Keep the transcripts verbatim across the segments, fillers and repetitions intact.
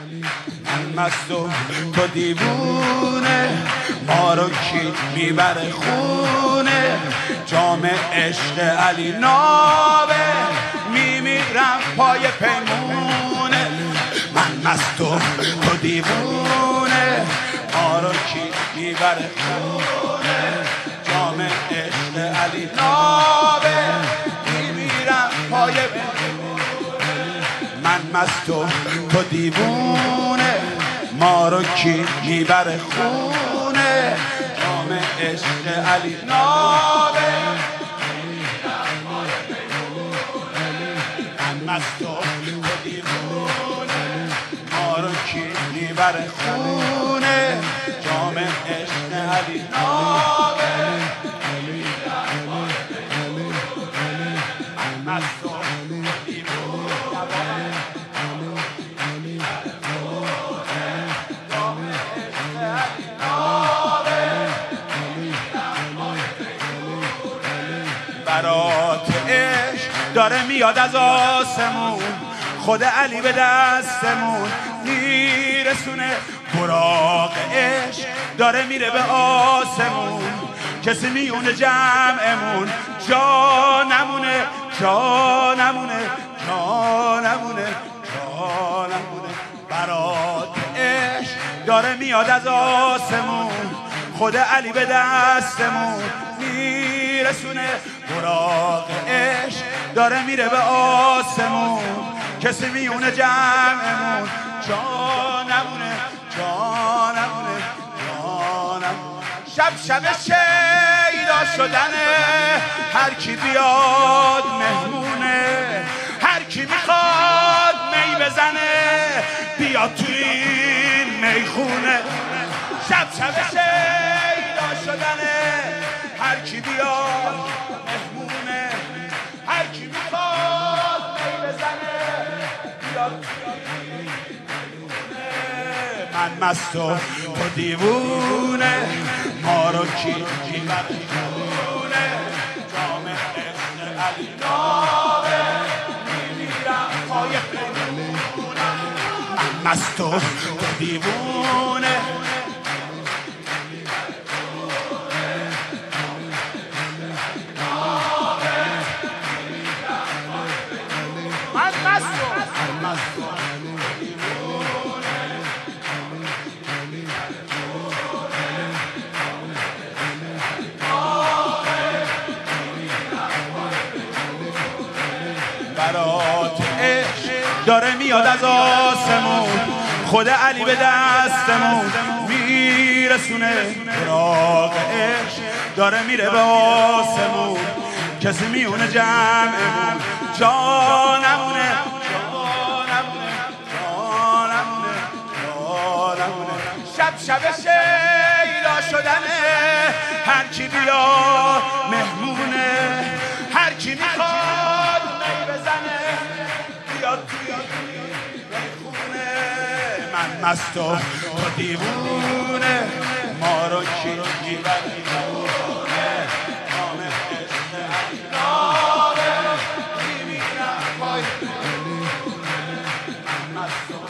من مست و تو دیوونه، ما رو کی میبره خونه، جام عشق علی نابه، میمیرم پای پیمونه. من مست و تو دیوونه، ما رو کی میبره خونه، جام عشق علی نابه، میمیرم پای پیمونه. من مست و تو دیوونه، ما رو کی میبره خونه، جام عشق علی نابه، من مست و تو دیوونه، ما رو کی میبره خونه، جام عشق علی نابه، من مست و تو دیوونه، برات عشق داره میاد از آسمون، خود علی به دستمون میرسونه، براق عشق داره میره به آسمون، کسی میونه جمعمون، جا نمونه جا نمونه جا نمونه جا نمونه. برات عشق داره میاد از آسمون، خود علی به دستمون میرسونه، براق عشق داره میره به آسمون، کسی میونه جمعمون، جا نمونه جا نمونه جا نمونه. شب شب شیدا شدنه، هر کی بیاد مهمونه، هر کی میخواد می بزنه بیاد تو این میخونه. شب شب شیدا شدنه، هر کی بیاد مهمونه، هر کی میخواد می بزنه بیاد تو این میخونه. من مست و تو دیوونه، ما رو کی میبره خونه، جام عشق علی نابه، میمیرم پای پیمونه. من مست و تو دیوونه، برات عشق داره میاد از آسمون، خود علی به دستمون میرسونه، براق عشق داره میره به آسمون، کسی میونه جمعمون، جا نمونه جا نمونه جا نمونه جا نمونه. شب شب شیدا شدنه، هر کی بیاد مهمونه، هر کی میخواد می بزنه بیاد توی خونه. من مست و تو دیوونه، ما رو کی میبره خونه، جام عشق علی نابه، میمیرم پای پیمونه. من مست و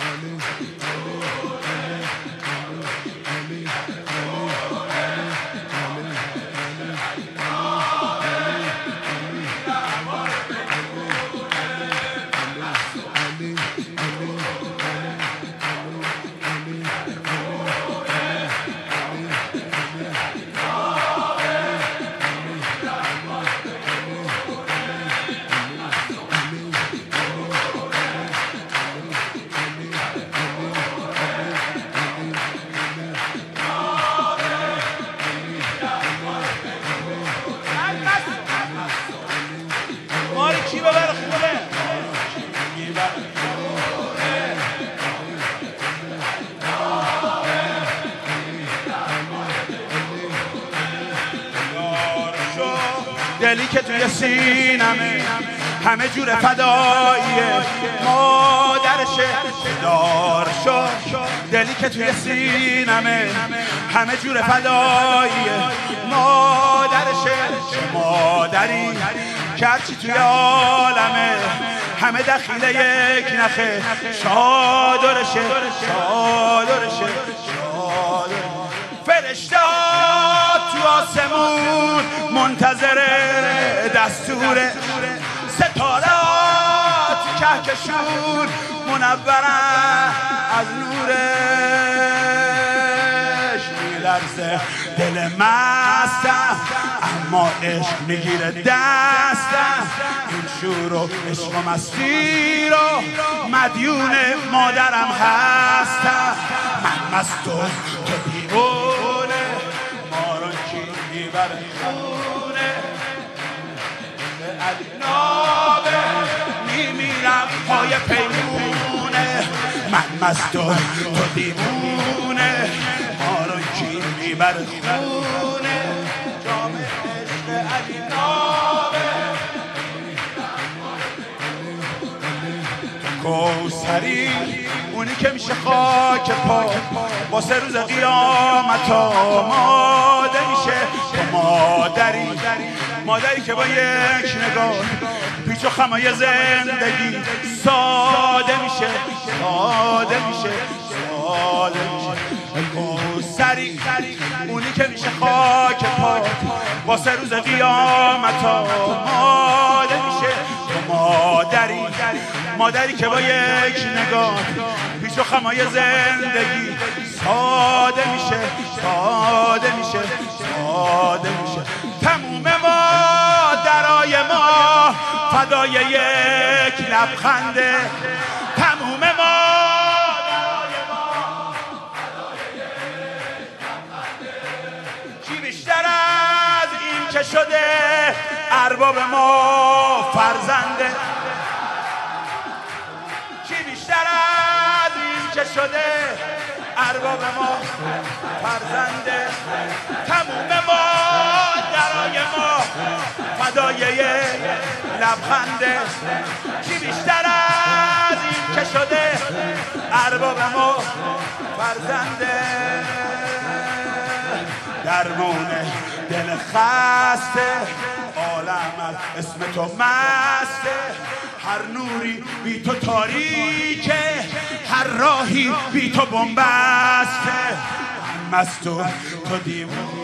دلی که توی سینمه همه جور فداییه، مادرشه دار شو. دلی که توی سینمه همه جور فداییه، مادرشه مادری که هرچی توی عالمه همه دخیله یک نخه، چادرش چادرشه چادرشه چادرشه فرشته ها تو آسمون منتظر دستور ستاره ها تو کهکشون منورن از نورش میلرزه دل مستم اما عشق میگیره دستم این شور و عشق و مستی رو مدیون مادرم هستم من مست و تو دیوونه ما رو کی میبره خونه علی نابه میمیرم پای پیمونه من مست و تو دیوونه ما رو کی میبره خونه جام عشق علی نابه کوثری اونی که میشه خاک پا واسه روز قیامت آماده میشه تو مادری مادری که با یک نگاه پیچ و خمای زندگی ساده میشه ساده میشه ساده میشه کوثری اونی که میشه خاک پا واسه روز قیامت آماده میشه تو مادری مادری که با یک نگاه پیچ و خمای زندگی ساده میشه ساده میشه ساده میشه تموم مادرای ما فدای یک لبخنده تموم مادرای ما فدای یک لبخنده چی بیشتر از این که شده ارباب ما فرزنده چی بیشتر از این که شده ارباب ما فرزنده تموم مادرای ما فدای یک لبخنده چی بیشتر از این که شده ارباب ما فرزنده درمون دل خسته عالم اسم تو مسته هر نوری بی تو تاریکه هر راهی بی تو بنبسته مست و تو دیوونه